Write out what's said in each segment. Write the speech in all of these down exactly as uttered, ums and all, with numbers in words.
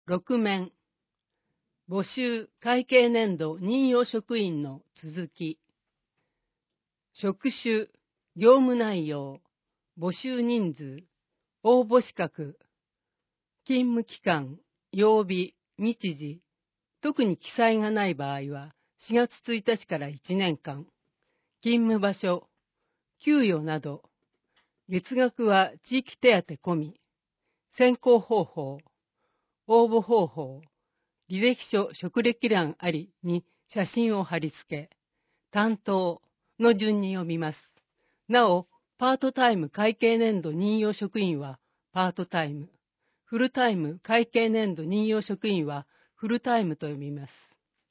ろく面募集会計年度任用職員の続き。職種、業務内容、募集人数、応募資格、勤務期間、曜日、日時、特に記載がない場合はしがつついたちからいちねんかん、勤務場所、給与など、月額は地域手当込み、選考方法、応募方法、履歴書、職歴欄ありに写真を貼り付け、担当の順に読みます。なお、パートタイム会計年度任用職員はパートタイム、フルタイム会計年度任用職員はフルタイムと読みます。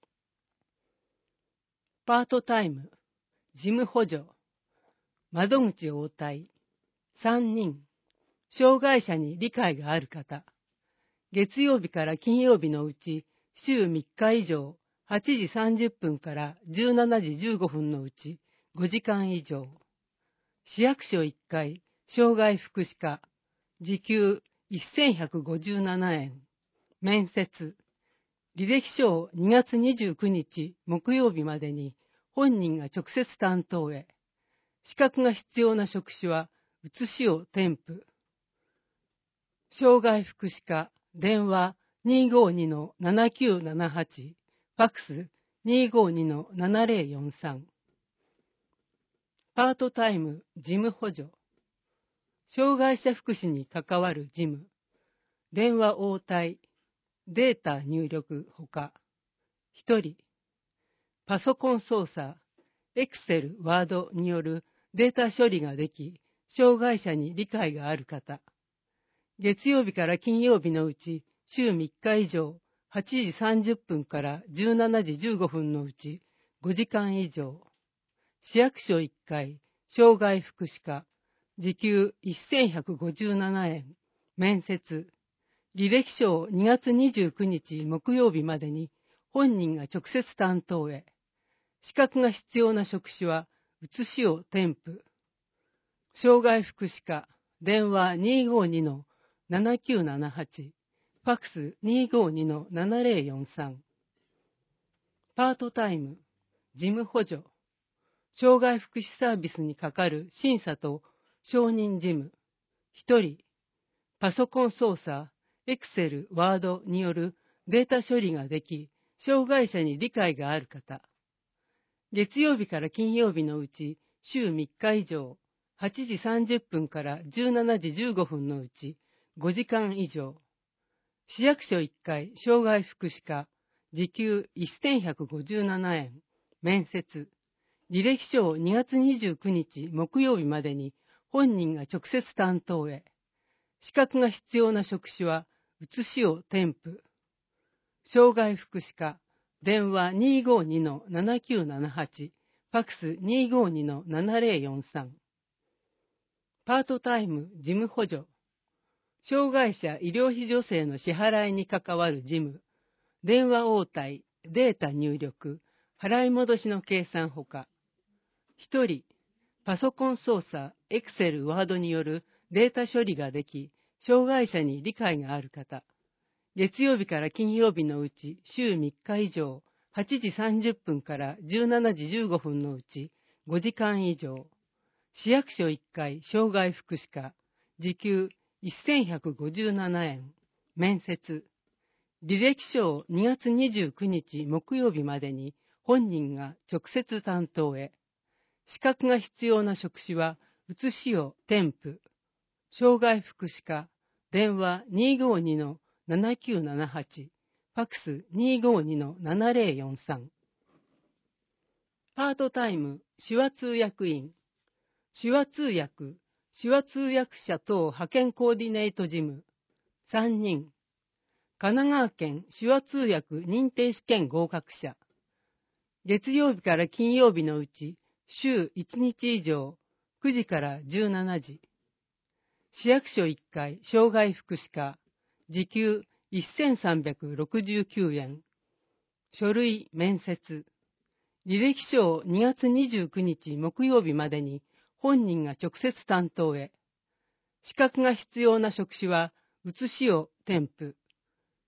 パートタイム、事務補助、窓口応対、さんにん、障害者に理解がある方、月曜日から金曜日のうち週みっか以上、はちじさんじゅっぷんからじゅうしちじじゅうごふんのうちごじかん以上、市役所いっかい、障害福祉課、時給せんひゃくごじゅうななえん、面接、履歴書をにがつにじゅうくにち木曜日までに本人が直接担当へ、資格が必要な職種は写しを添付、障害福祉課、電話 にーごーにのななきゅうななはち、ファックス にーごーにのななぜろよんさん。パートタイム事務補助、障害者福祉に関わる事務、電話応対、データ入力ほか、ひとり、パソコン操作、エクセル、ワードによるデータ処理ができ、障害者に理解がある方、月曜日から金曜日のうち週みっか以上、はちじさんじゅっぷんからじゅうしちじじゅうごふんのうちごじかん以上、市役所いっかい、障害福祉課、時給せんひゃくごじゅうななえん、面接、履歴書をにがつにじゅうくにち木曜日までに本人が直接担当へ、資格が必要な職種は写しを添付、障害福祉課、電話 にーごーにのななきゅうななはち、ファックス にーごーにのななぜろよんさん。パートタイム、事務補助、障害福祉サービスにかかる審査と承認事務、ひとり、パソコン操作、エクセル、ワードによるデータ処理ができ、障害者に理解がある方、月曜日から金曜日のうち週みっか以上、はちじさんじゅっぷんからじゅうしちじじゅうごふんのうちごじかん以上、市役所いっかい、障害福祉課、時給せんひゃくごじゅうななえん、面接、履歴書をにがつにじゅうくにち木曜日までに本人が直接担当へ、資格が必要な職種は写しを添付、障害福祉課、電話 にーごーにのななきゅうななはち、ファックス にーごーにのななぜろよんさん。パートタイム事務補助、障害者医療費助成の支払いに関わる事務、電話応対、データ入力、払い戻しの計算ほか、ひとり、パソコン操作、エクセル、ワードによるデータ処理ができ、障害者に理解がある方、月曜日から金曜日のうち週みっか以上、はちじさんじゅっぷんからじゅうしちじじゅうごふんのうちごじかん以上、市役所いっかい、障害福祉課、時給せんひゃくごじゅうななえん、面接、履歴書をにがつにじゅうくにち木曜日までに本人が直接担当へ、資格が必要な職種は写しを添付、障害福祉課、電話 にーごーにのななきゅうななはち、ファックス にーごーにのななぜろよんさん。パートタイム手話通訳員、手話通訳、手話通訳者等派遣コーディネート事務、さんにん、神奈川県手話通訳認定試験合格者、月曜日から金曜日のうち週いちにち以上、くじからじゅうしちじ、市役所いっかい、障害福祉課、時給せんさんびゃくろくじゅうきゅうえん、書類面接、履歴書をにがつにじゅうくにち木曜日までに本人が直接担当へ、資格が必要な職種は写しを添付、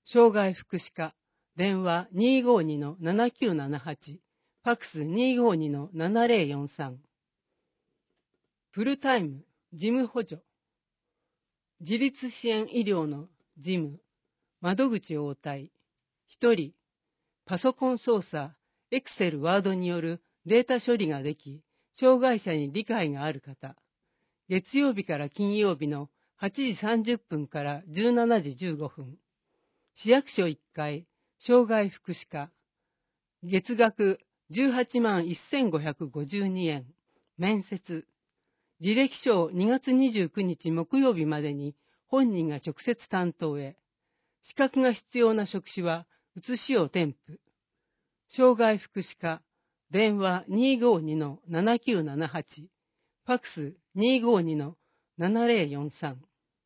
障害福祉課、電話 にーごーにのななきゅうななはち、ファックス にーごーにのななぜろよんさん。フルタイム、事務補助。自立支援医療の事務、窓口応対。ひとり、パソコン操作、エクセル、ワードによるデータ処理ができ、障害者に理解がある方。月曜日から金曜日のはちじさんじゅっぷんからじゅうしちじじゅうごふん。市役所いっかい、障害福祉課。月額じゅうはちまんせんごひゃくごじゅうにえん。面接。履歴書をにがつにじゅうくにち木曜日までに本人が直接担当へ。資格が必要な職種は写しを添付。障害福祉課、電話 にーごーにのななきゅうななはち、ファックス にーごーにのななぜろよんさん。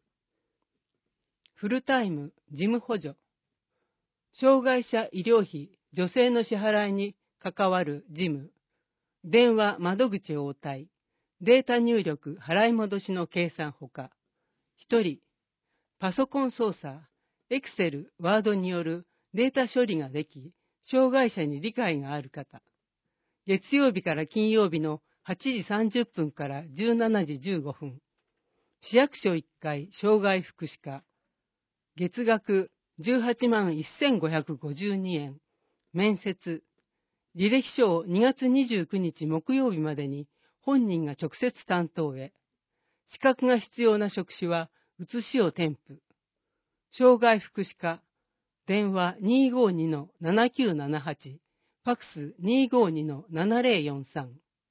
フルタイム事務補助。障害者医療費助成の支払いに関わる事務。電話窓口応対。データ入力払い戻しの計算ほか。ひとり、パソコン操作、エクセル、ワードによるデータ処理ができ、障害者に理解がある方。月曜日から金曜日のはちじさんじゅっぷんからじゅうしちじじゅうごふん。市役所いっかい障害福祉課。月額じゅうはちまんせんごひゃくごじゅうにえん。面接。履歴書をにがつにじゅうくにち木曜日までに本人が直接担当へ。資格が必要な職種は写しを添付。障害福祉課、電話 にーごーにのななきゅうななはち、ファックス にーごーにのななぜろよんさん。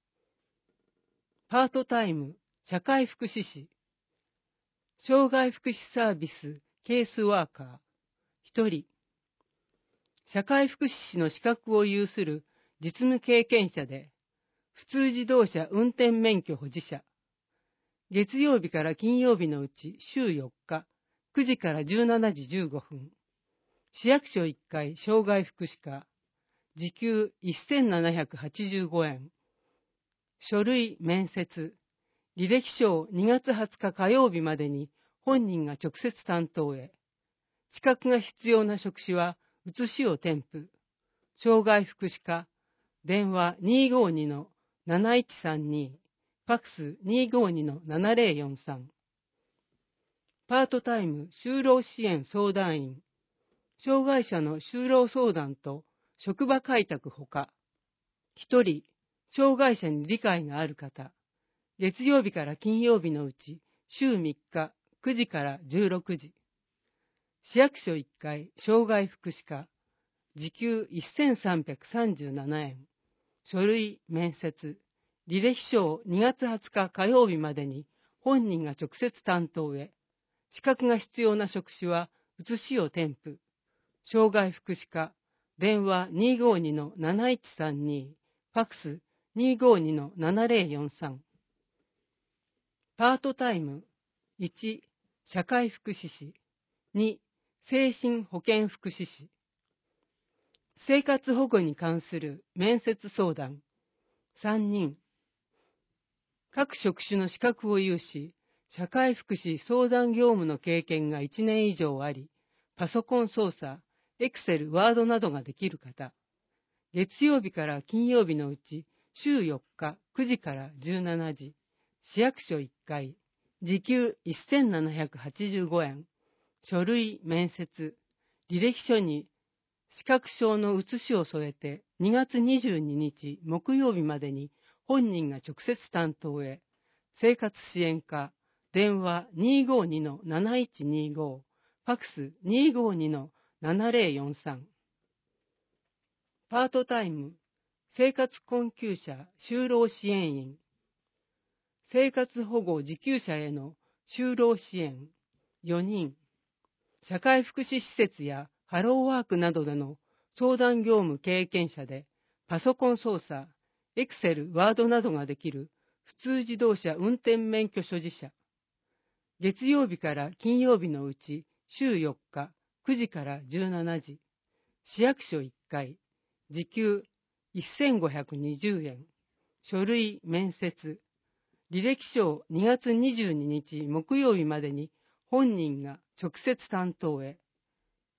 パートタイム、社会福祉士。障害福祉サービス、ケースワーカー。ひとり。社会福祉士の資格を有する実務経験者で、普通自動車運転免許保持者。月曜日から金曜日のうち週よっか、くじからじゅうしちじじゅうごふん。市役所いっかい障害福祉課。時給せんななひゃくはちじゅうごえん。書類面接。履歴書をにがつはつか火曜日までに本人が直接担当へ。資格が必要な職種は写しを添付。障害福祉課。電話 にーごーにのなないちさんに、ファックス にーごーにのななぜろよんさん。パートタイム就労支援相談員。障害者の就労相談と職場開拓ほか。ひとり、障害者に理解がある方。月曜日から金曜日のうち週みっか、くじからじゅうろくじ。市役所いっかい障害福祉課。時給せんさんびゃくさんじゅうななえん。書類面接。履歴書をにがつはつか火曜日までに本人が直接担当へ。資格が必要な職種は写しを添付。障害福祉課。電話 にーごーにのなないちさんに、ファックス にーごーにのななぜろよんさん。パートタイム。いち、社会福祉士。に、精神保健福祉士。生活保護に関する面接相談。さんにん。各職種の資格を有し、社会福祉相談業務の経験がいちねん以上あり、パソコン操作、エクセル、ワードなどができる方。月曜日から金曜日のうち週よっか、くじからじゅうしちじ。市役所いっかい。時給せんななひゃくはちじゅうごえん。書類面接。履歴書に資格証の写しを添えてにがつにじゅうににち木曜日までに本人が直接担当へ。生活支援課。電話 にーごーにのなないちにーごー。ファックス にーごーにのななぜろよんさん。パートタイム。生活困窮者就労支援員。生活保護受給者への就労支援。よにん。社会福祉施設やハローワークなどでの相談業務経験者で、パソコン操作、エクセル、ワードなどができる普通自動車運転免許所持者。月曜日から金曜日のうち週よっか、くじからじゅうしちじ。市役所いっかい。時給せんごひゃくにじゅうえん。書類面接。履歴書をにがつにじゅうににち木曜日までに本人が直接担当へ。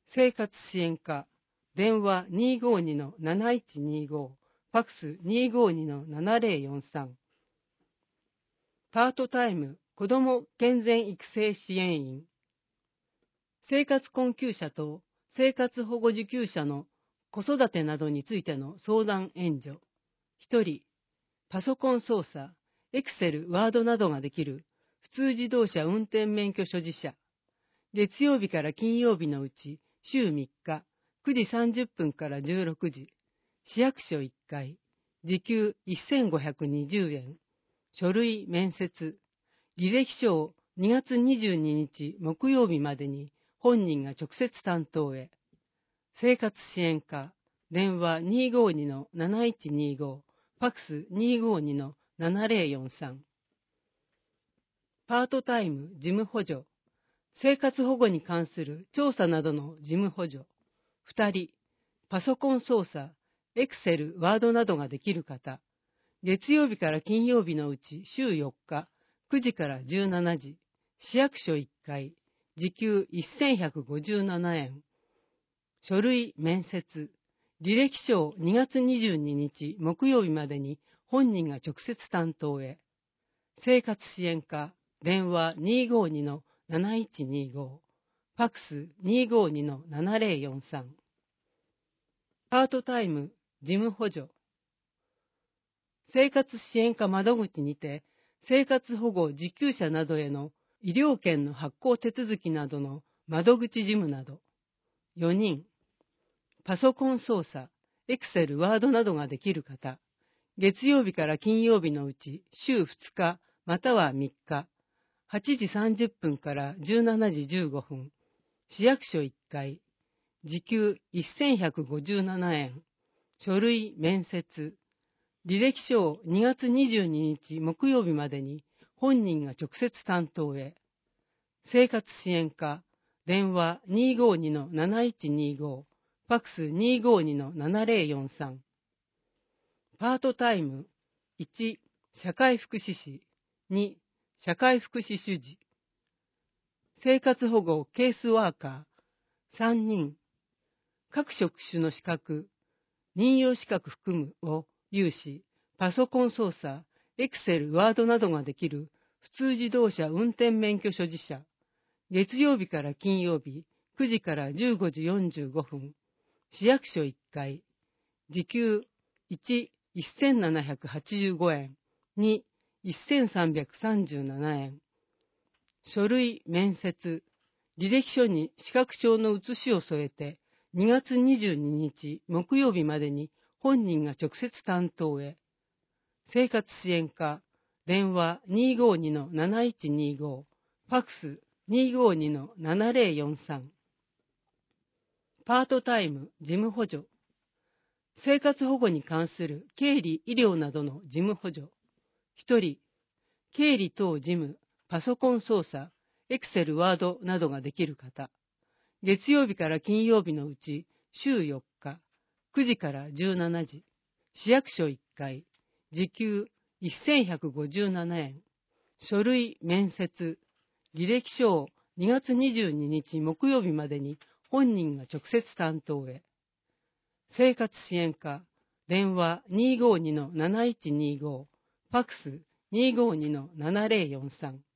生活支援課、電話 にーごーにのなないちにーごー、ファックス にーごーにのななぜろよんさん。パートタイム子ども健全育成支援員。生活困窮者と生活保護受給者の子育てなどについての相談援助。ひとり、パソコン操作、エクセル、ワードなどができる普通自動車運転免許所持者。月曜日から金曜日のうち週みっか、くじさんじゅっぷんからじゅうろくじ、市役所いっかい、時給せんごひゃくにじゅうえん、書類面接、履歴書をにがつにじゅうににち木曜日までに本人が直接担当へ。生活支援課、電話 にーごーにのなないちにーごー、ファックス にーごーにのななぜろよんさん。パートタイム事務補助。生活保護に関する調査などの事務補助。ふたり、パソコン操作、エクセル、ワードなどができる方。月曜日から金曜日のうち週よっか、くじからじゅうしちじ、市役所いっかい、時給せんひゃくごじゅうななえん。書類面接、履歴書をにがつにじゅうににち木曜日までに本人が直接担当へ。生活支援課、電話 にーごーにのなないちにーごー、ファックス にーごーにのななぜろよんさん。パートタイム事務補助。生活支援課窓口にて生活保護受給者などへの医療券の発行手続きなどの窓口事務など。よにん、パソコン操作、エクセル、ワードなどができる方。月曜日から金曜日のうち週ふつかまたはみっか、はちじさんじゅっぷんからじゅうしちじじゅうごふん、市役所いっかい、時給せんひゃくごじゅうななえん、書類面接、履歴書をにがつにじゅうににち木曜日までに本人が直接担当へ。生活支援課、電話 にーごーにのなないちにーごー、ファックス にーごーにのななぜろよんさん。パートタイムいち、社会福祉士、に、社会福祉主事、生活保護ケースワーカー、さんにん、各職種の資格、任用資格含むを有し、パソコン操作、エクセル、ワードなどができる普通自動車運転免許所持者、月曜日から金曜日、くじからじゅうごじよんじゅうごふん、市役所いっかい、時給いち、せんななひゃくはちじゅうごえん、に、せんさんびゃくさんじゅうななえん、書類面接、履歴書に資格証の写しを添えて、にがつにじゅうににち木曜日までに本人が直接担当へ。生活支援課、電話 にーごーにのなないちにーごー、ファックス にーごーにのななぜろよんさん。パートタイム事務補助。生活保護に関する経理・医療などの事務補助。ひとり、経理等事務、パソコン操作、エクセル、ワードなどができる方。月曜日から金曜日のうち週よっか、くじからじゅうしちじ、市役所いっかい、時給せんひゃくごじゅうななえん、書類面接、履歴書をにがつにじゅうににち木曜日までに本人が直接担当へ。生活支援課、電話 にーごーにのなないちにーごー、ファックス にーごーにのななぜろよんさん。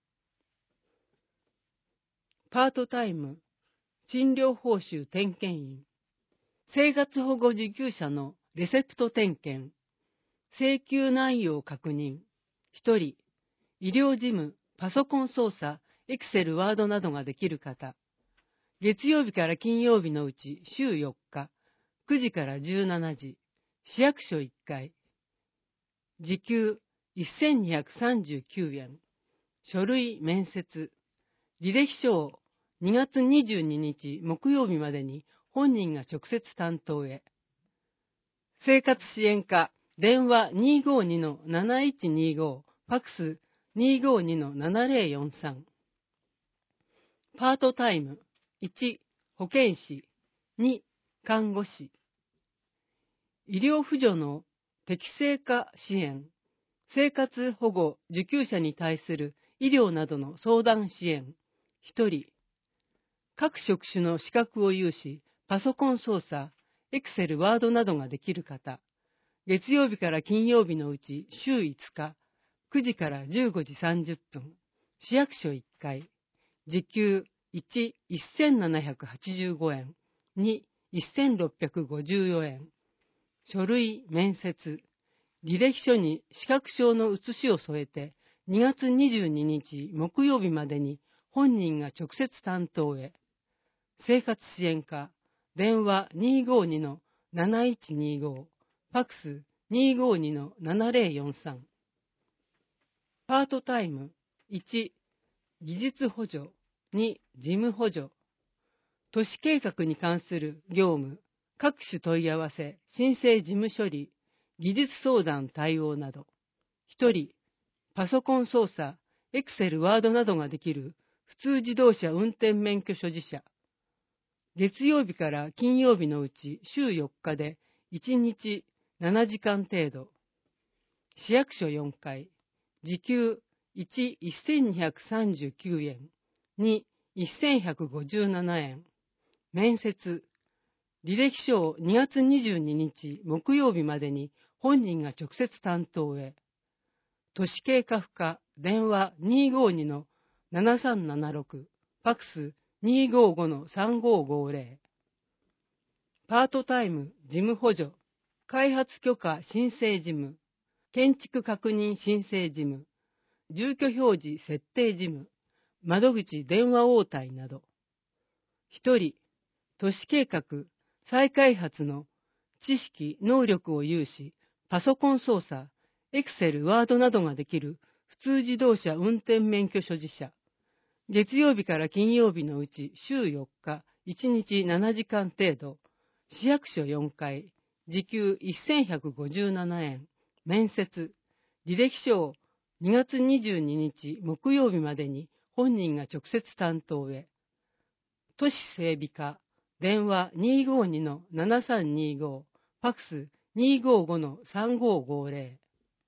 パートタイム診療報酬点検員。生活保護受給者のレセプト点検、請求内容確認。ひとり、医療事務、パソコン操作、エクセル、ワードなどができる方。月曜日から金曜日のうち週よっか、くじからじゅうしちじ、市役所いっかい。時給せんにひゃくさんじゅうきゅうえん。書類面接。履歴書をにがつにじゅうににち木曜日までに本人が直接担当へ。生活支援課、電話 にーごーにのなないちにーごー、ファックス にーごーにのななぜろよんさん。パートタイムいち、保健師、に、看護師。医療扶助の適正化支援、生活保護受給者に対する医療などの相談支援。ひとり、 各職種の資格を有し、パソコン操作、エクセル、ワードなどができる方。月曜日から金曜日のうち週いつか、くじからじゅうごじさんじゅっぷん、市役所いっかい、時給いち、せんななひゃくはちじゅうごえん、に、せんろっぴゃくごじゅうよえん。書類、面接、履歴書に資格証の写しを添えて、にがつにじゅうににち木曜日までに本人が直接担当へ。生活支援課、電話 にーごーにのなないちにーごー、ファックス にーごーにのななぜろよんさん。パートタイムいち、技術補助、に、事務補助。都市計画に関する業務、各種問い合わせ、申請事務処理、技術相談対応など。ひとり、パソコン操作、エクセル、ワードなどができる普通自動車運転免許所持者。月曜日から金曜日のうち週よっかでいちにちななじかん程度。市役所よんかい、時給いち、せんにひゃくさんじゅうきゅうえん、に、せんひゃくごじゅうななえん。面接、履歴書をにがつにじゅうににち木曜日までに本人が直接担当へ。都市計画課、電話 にーごーにのななさんななろく、ファックス にーごーごのさんごーごーぜろ。パートタイム事務補助、開発許可申請事務、建築確認申請事務、住居表示設定事務、窓口電話応対など。ひとり、都市計画、再開発の知識、能力を有し、パソコン操作、エクセル、ワードなどができる普通自動車運転免許所持者。月曜日から金曜日のうち週よっか、いちにちななじかん程度。市役所よんかい、時給せんひゃくごじゅうななえん。面接、履歴書をにがつにじゅうににち木曜日までに本人が直接担当へ。都市整備課、電話 にーごーにのななさんにーごー、ファックス にーごーごのさんごーごーぜろ。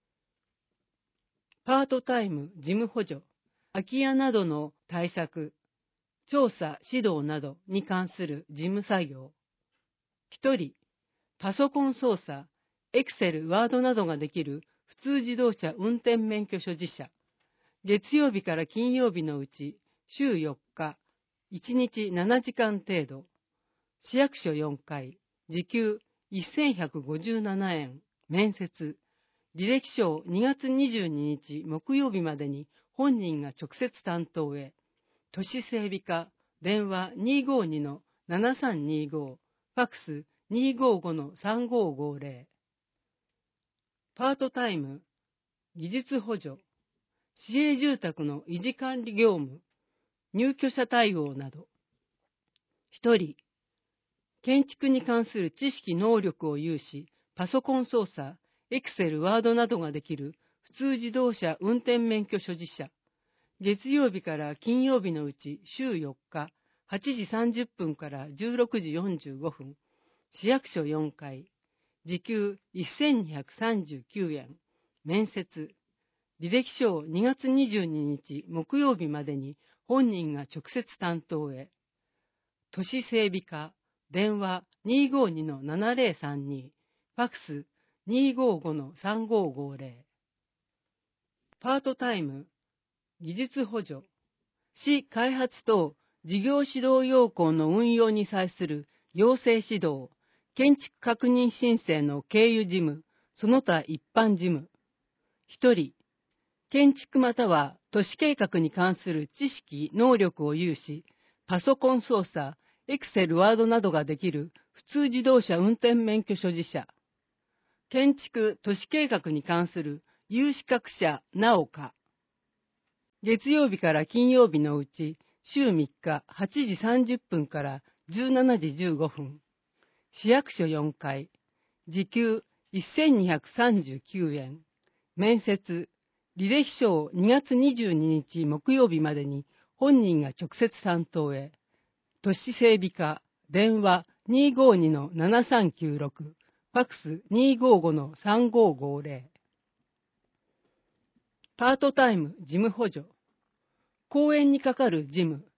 パートタイム事務補助、空き家などの対策、調査、指導などに関する事務作業。ひとり、パソコン操作、エクセル、ワードなどができる普通自動車運転免許所持者。月曜日から金曜日のうち週よっか、いちにちななじかん程度。市役所よんかい、時給せんひゃくごじゅうななえん。面接、履歴書をにがつにじゅうににち木曜日までに本人が直接担当へ。都市整備課、電話 にーごーにのななさんにーごー、ファックス にーごーごのさんごーごーぜろ。パートタイム技術補助、市営住宅の維持管理業務、入居者対応など。ひとり、建築に関する知識能力を有し、パソコン操作、エクセル、ワードなどができる普通自動車運転免許所持者。月曜日から金曜日のうち週よっか、はちじさんじゅっぷんからじゅうろくじよんじゅうごふん。市役所よんかい、時給せんにひゃくさんじゅうきゅうえん。面接、履歴書をにがつにじゅうににち木曜日までに本人が直接担当へ。都市整備課、電話 にーごーにのななぜろさんに、ファックス にーごーごのさんごーごーぜろ。パートタイム技術補助、市開発等事業指導要項の運用に際する行政指導、建築確認申請の経由事務、その他一般事務。ひとり、建築または都市計画に関する知識、能力を有し、パソコン操作、エクセル、ワードなどができる普通自動車運転免許所持者。建築、都市計画に関する有資格者なおか。月曜日から金曜日のうち週みっか、はちじさんじゅっぷんからじゅうしちじじゅうごふん。市役所よんかい、時給せんにひゃくさんじゅうきゅうえん。面接、履歴書をにがつにじゅうににち木曜日までに本人が直接担当へ。都市整備課、電話 にーごーにのななさんきゅうろく、ファックス にーごーごのさんごーごーぜろ。パートタイム事務補助、公園に係る事務、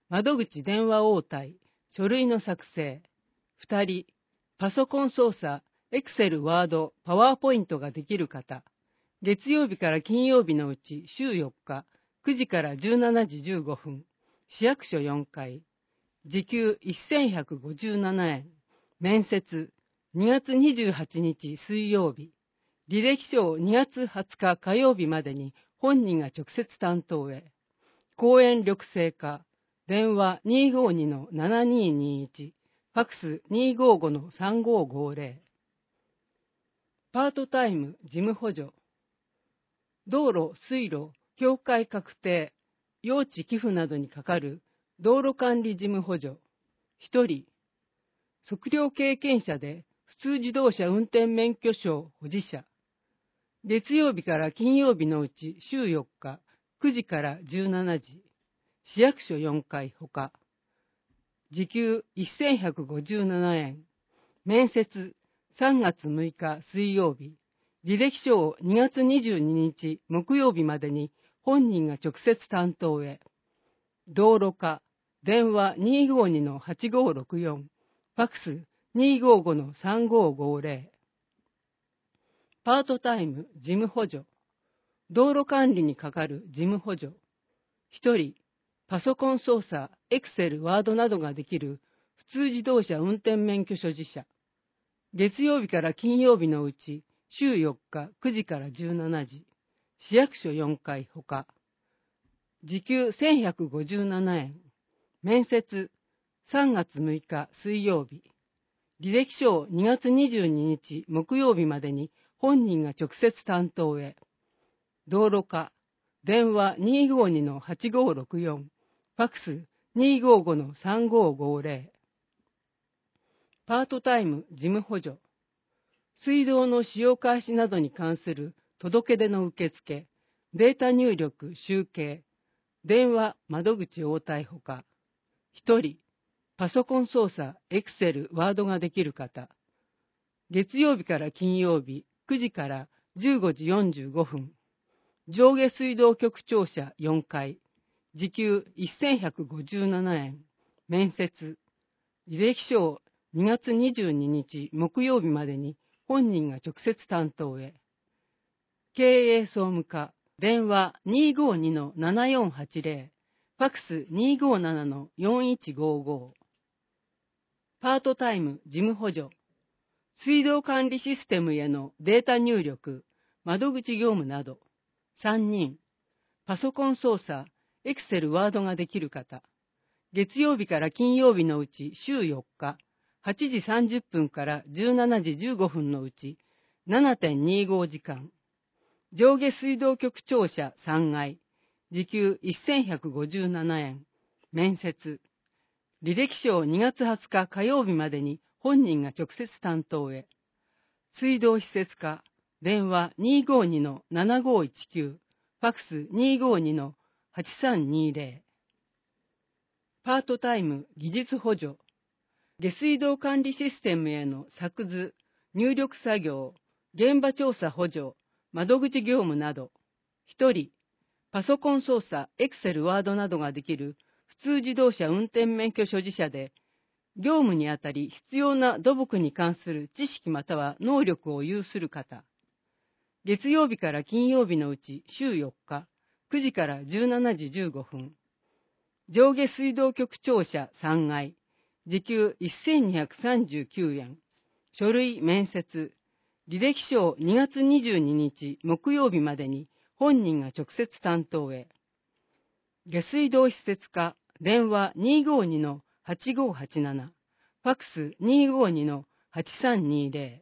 窓口電話応対、書類の作成。ふたり、パソコン操作、エクセル、ワード、パワーポイントができる方。月曜日から金曜日のうち週よっか、くじからじゅうしちじじゅうごふん。市役所よんかい。時給せんひゃくごじゅうななえん。面接、にがつにじゅうはちにち水曜日。履歴書をにがつはつか火曜日までに本人が直接担当へ。公園緑生課、電話 にーごーにのななにーにーいち、ファックス にーごーごのさんごーごーぜろ。パートタイム事務補助。道路、水路、境界確定、用地寄付などにかかる道路管理事務補助。ひとり、測量経験者で普通自動車運転免許証保持者。月曜日から金曜日のうち週よっか、くじからじゅうしちじ。市役所よんかいほか。時給せんひゃくごじゅうななえん。面接さんがつむいか水曜日。履歴書をにがつにじゅうににち木曜日までに本人が直接担当へ。道路課、電話 にーごーにのはちごーろくよん、ファックス にーごーごのさんごーごーぜろ。パートタイム事務補助。道路管理にかかる事務補助。ひとり、パソコン操作、エクセル、ワードなどができる普通自動車運転免許所持者。月曜日から金曜日のうち週よっか、くじからじゅうしちじ。市役所よんかいほか。時給せんひゃくごじゅうななえん。面接さんがつむいか水曜日。履歴書をにがつにじゅうににち木曜日までに本人が直接担当へ。道路課、電話 にーごーにのはちごーろくよん、ファックス にーごーごのさんごーごーぜろ。パートタイム事務補助。水道の使用開始などに関する届け出の受付、データ入力、集計、電話、窓口応対ほか。ひとり、パソコン操作、エクセル、ワードができる方。月曜日から金曜日、くじからじゅうごじよんじゅうごふん。上下水道局庁舎よんかい。時給せんひゃくごじゅうななえん。面接。履歴書をにがつにじゅうににち木曜日までに本人が直接担当へ。経営総務課、電話 にーごーにのななよんはちぜろ、ファックス にーごーななのよんいちごーごー。パートタイム事務補助。水道管理システムへのデータ入力、窓口業務など。さんにん。パソコン操作、エクセル、ワードができる方。月曜日から金曜日のうち週よっか、はちじさんじゅっぷんからじゅうしちじじゅうごふんのうち ななてんにーご 時間。上下水道局庁舎さんがい。時給せんひゃくごじゅうななえん。面接。履歴書をにがつはつか火曜日までに本人が直接担当へ。水道施設課、電話 にーごーにのななごーいちきゅう、ファックス にーごーにのはちさんにーぜろ。パートタイム技術補助。下水道管理システムへの作図、入力作業、現場調査補助、窓口業務など。ひとり、パソコン操作、エクセル、ワードなどができる普通自動車運転免許所持者で、業務にあたり必要な土木に関する知識または能力を有する方。月曜日から金曜日のうち週よっか、くじからじゅうしちじじゅうごふん。上下水道局庁舎さんがい。時給せんにひゃくさんじゅうきゅうえん。書類面接。履歴書をにがつにじゅうににち木曜日までに本人が直接担当へ。下水道施設課、電話 にーごーにのはちごーはちなな、ファックス にーごーにのはちさんにーぜろ。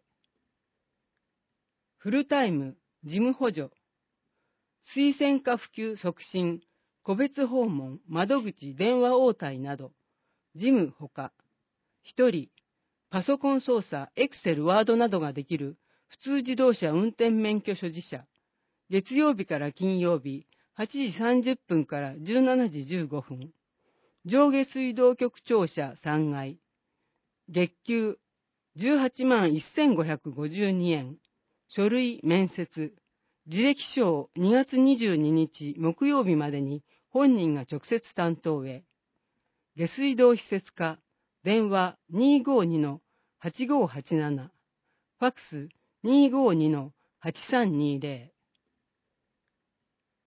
フルタイム事務補助。推薦化普及促進、個別訪問、窓口電話応対など、事務ほか。ひとり、パソコン操作、エクセル、ワードなどができる普通自動車運転免許所持者。月曜日から金曜日、はちじさんじゅっぷんからじゅうしちじじゅうごふん。上下水道局庁舎さんがい。月給じゅうはちまんせんごひゃくごじゅうにえん。書類面接。履歴書をにがつにじゅうににち木曜日までに本人が直接担当へ。 下水道施設課、電話 にーごーにのはちごーはちなな、ファックス にーごーにのはちさんにーぜろ。